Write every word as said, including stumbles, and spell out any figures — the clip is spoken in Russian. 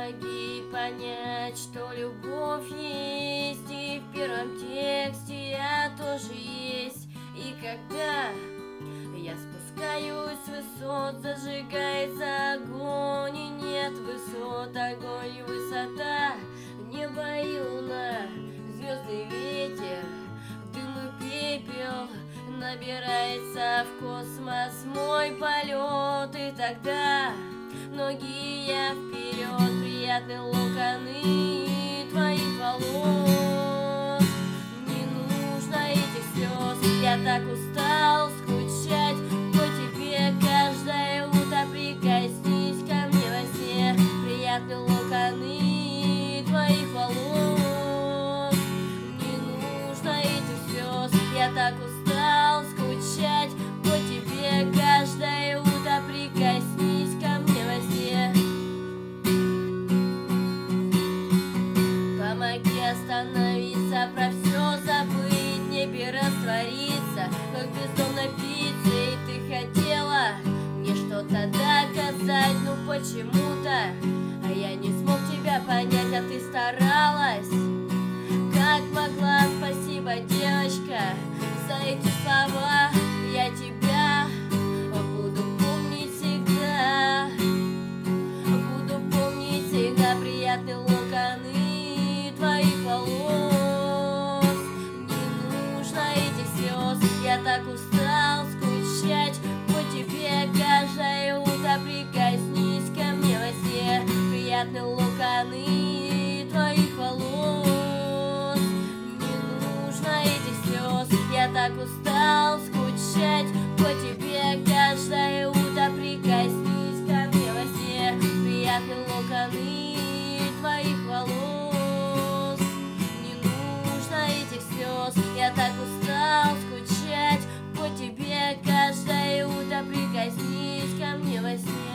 Помоги понять, что любовь есть, и в первом тексте я тоже есть. И когда я спускаюсь с высот, зажигается огонь, и нет высот, огонь и высота, небо и луна, звездный ветер, дым и пепел, набирается в космос мой полет. И тогда ноги я вперед, приятные локоны твоих волос. Не нужно этих слез, я так устал скучать по тебе каждое утро. Прикоснись ко мне во сне, приятные локоны твоих волос. Не нужно этих слез, я так устал скучать по тебе каждое утро. Прикоснись ко мне во сне. Помоги остановиться, про все забыть, небе раствориться, как бездомной птицей. Ты хотела мне что-то доказать, ну почему-то а я не смог тебя понять, а ты старалась как могла. Спасибо, девочка, за эти слова. Я тебя буду помнить всегда, буду помнить всегда. Приятные локоны твоих волос. Не нужно этих слез, я так устал скучать по тебе каждое утро. Прикоснись ко мне во сне, приятные локоны твоих волос. Не нужно этих слез, я так устал скучать по тебе каждое утро. Прикоснись ко мне во сне, приятные локоны твоих волос. Не нужно этих слез, я так устал скучать по тебе каждое утро. Прикоснись ко мне во сне.